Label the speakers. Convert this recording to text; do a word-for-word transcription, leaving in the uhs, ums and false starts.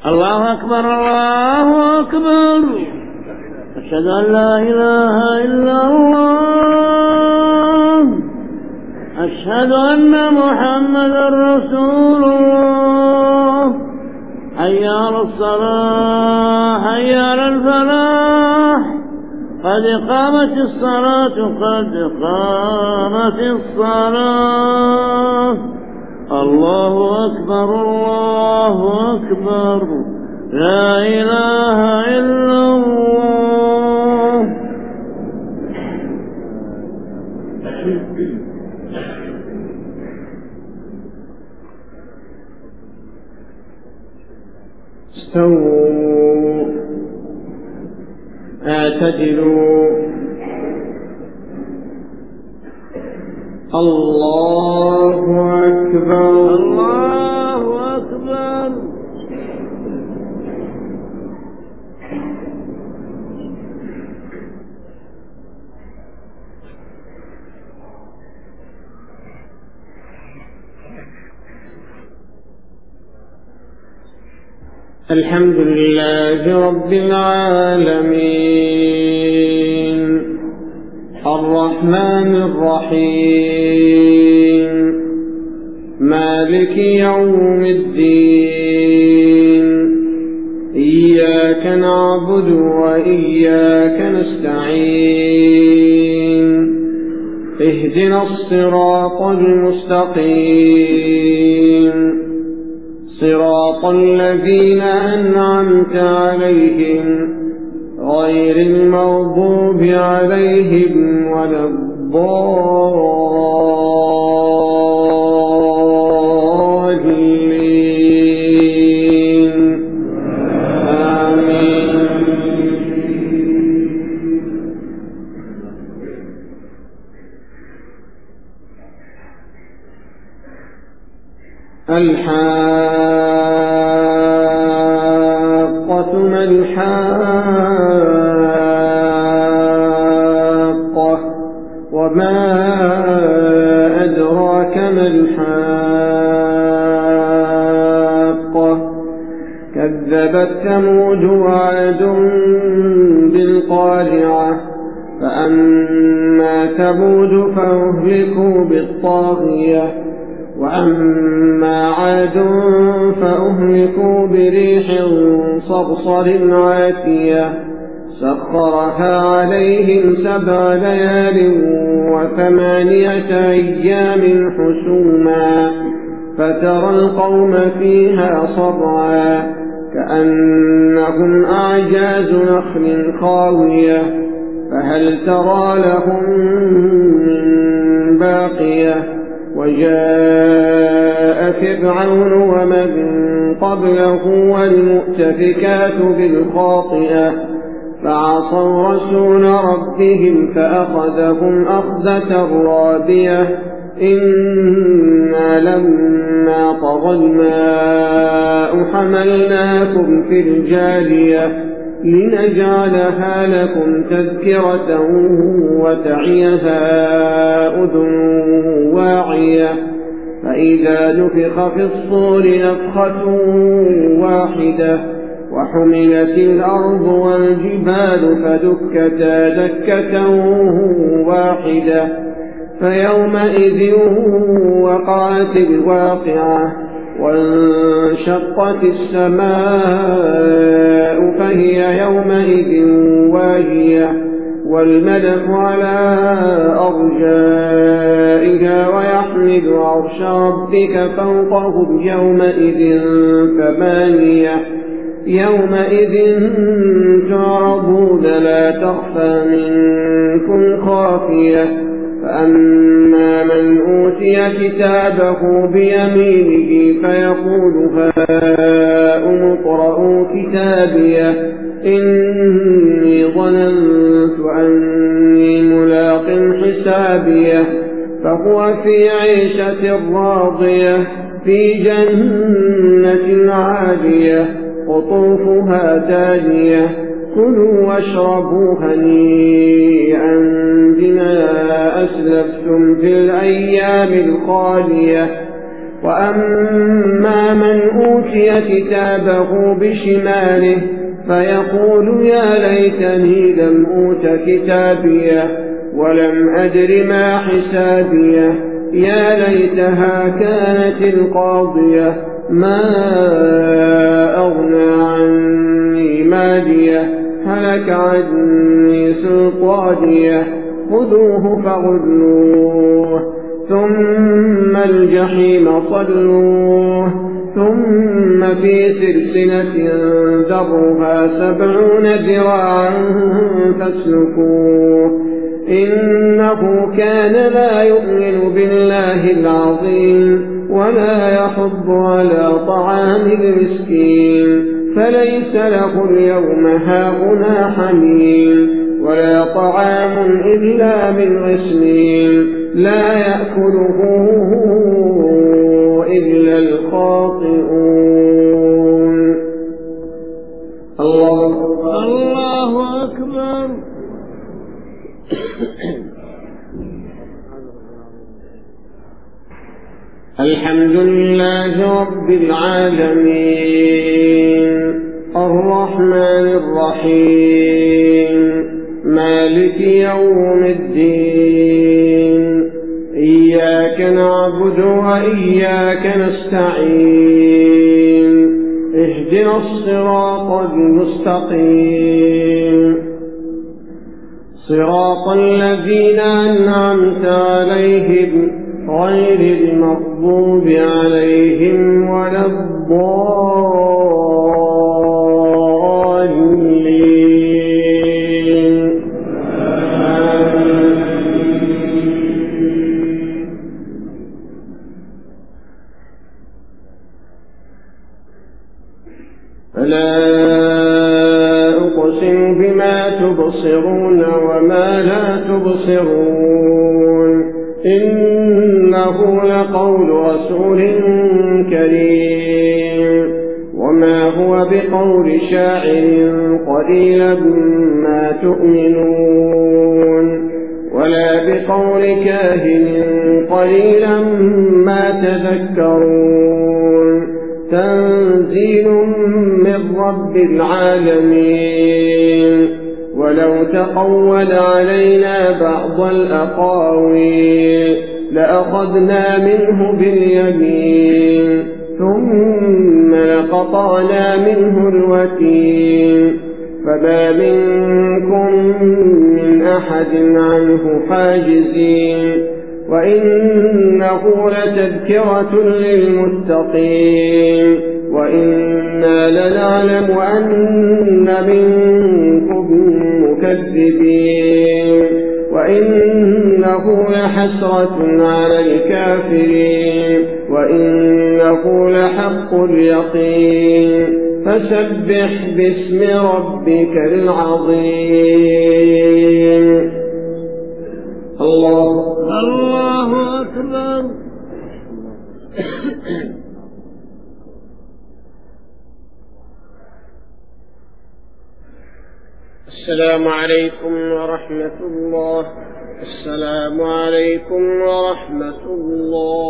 Speaker 1: الله أكبر الله أكبر أشهد أن لا إله إلا الله أشهد أن محمدا رسول الله حي على الصلاة حي على الفلاح قد قامت الصلاة قد قامت الصلاة الله أكبر الله أكبر لا إله إلا الله.
Speaker 2: استووا اعتدلوا الله أكبر
Speaker 1: الله أكبر.
Speaker 2: الحمد لله رب العالمين الرحمن الرحيم مالك يوم الدين إياك نعبد وإياك نستعين اهدنا الصراط المستقيم صراط الذين أنعمت عليهم غير المغضوب عليهم ولا الضالين آمين. الحاقة ما الحاقة وما أدراك ما الحاقة كذبت ثمود وعاد بالقارعة فأما ثمود فأهلكوا بالطاغية وأما عاد فأهلكوا بريح صرصر عاتية سخرها عليهم سبع ليال وثمانية أيام حسوما فترى القوم فيها صرعا كأنهم أعجاز نخل خاوية فهل ترى لهم من باقية وجاء فرعون ومن قبله والمؤتفكات بالخاطئة فعصوا رسول ربهم فأخذهم أخذة رابية إنا لما طغى الماء حملناكم في الجارية لنجعلها لكم تذكرة وتعيها أذن واعية فإذا نفخ في الصور نفخة واحدة وحملت الأرض والجبال فدكتا دكة واحدة فيومئذ وقعت الواقعة وانشقت السماء فهي يومئذ واهية والملك على أرجائها ويحمل عرش ربك فوقهم يومئذ ثمانية يومئذ تعرضون لا تخفى منكم خافية فأما من أوتي كتابه بيمينه فيقول هاؤم اقرءوا كتابيه إني ظننت أني ملاق حسابيه فهو في عيشة راضية في جنة عالية قطوفها دانية كلوا واشربوا هنيئا بما أسلفتم في الأيام الخالية وأما من أوتي كتابه بشماله فيقول يا ليتني لم أوت كتابيه ولم أدر ما حسابيه يا ليتها كانت القاضية ما أغنى عني ماليه هلك عني سلطانيه خذوه فغلوه ثم الجحيم صلوه ثم في سلسلة ذرها سبعون ذراعا فاسلكوه إنه كان لا يؤمن بالله العظيم ولا يحض على طعام المسكين فليس له اليوم هاهنا حميم ولا طعام إلا من غسلين لا يأكله إلا الخاطئون. الله أكبر.
Speaker 1: الله أكبر.
Speaker 2: الحمد لله رب العالمين الرحمن الرحيم مالك يوم الدين إياك نعبد وإياك نستعين اهدنا الصراط المستقيم صراط الذين أنعمت عليهم غير المغضوب عليهم ولا الضالين. فلا أقسم بما تبصرون وما لا تبصرون إنه لقول رسول كريم وما هو بقول شاعر قليلا ما تؤمنون ولا بقول كاهن قليلا ما تذكرون تنزيل من رب العالمين ولو تقول علينا بعض الأقاويل لأخذنا منه باليمين ثم لقطعنا منه الوتين فما منكم من أحد عنه حاجزين وإنه لتذكرة للمتقين وإنا لنعلم أن منكم مكذبين وإنه لحسرة على الكافرين وإنه لحق اليقين فسبح باسم ربك العظيم. الله
Speaker 1: الله أكبر.
Speaker 2: السلام عليكم ورحمة الله. السلام عليكم ورحمة الله.